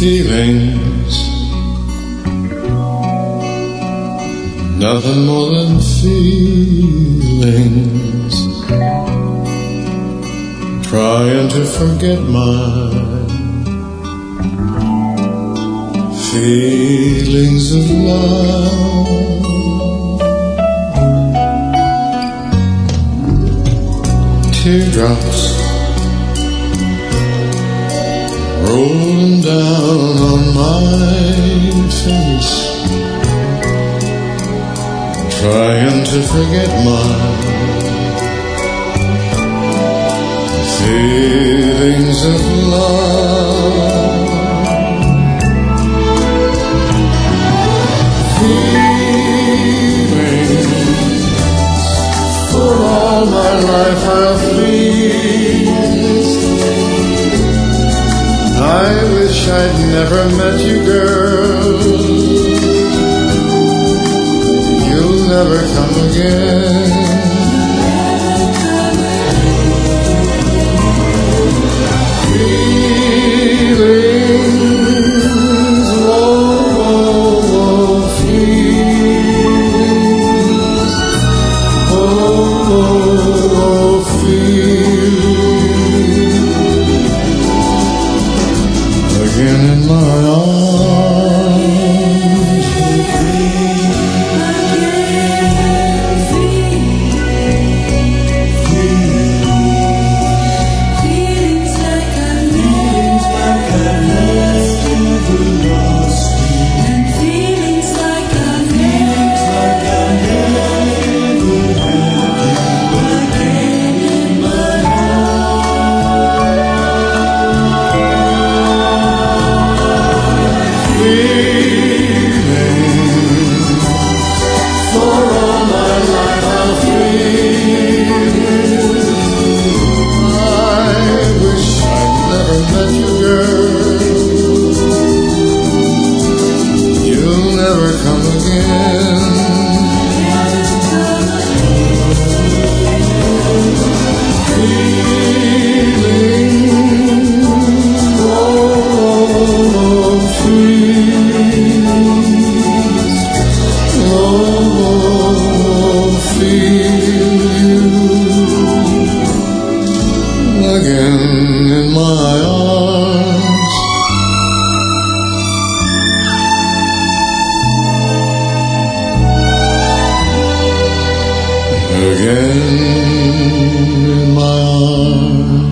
feelings, nothing more than feelings, trying to forget mine, feelings of love, teardrops rolling down on my face, trying to forget my feelings of love, feelings for all my life I'll feel. I wish I'd never met you, girl. You'll never come again. Feelings, oh, oh, oh, feelings, oh, oh, oh, feelings. Again in my arms, feelings like I never lost you, and feelings like I never had you again in my for all my life I'll feel. I wish I'd never met you, girl. You'll never come again. Feeling, oh, feelings, oh, feel you again in my arms. Again in my arms.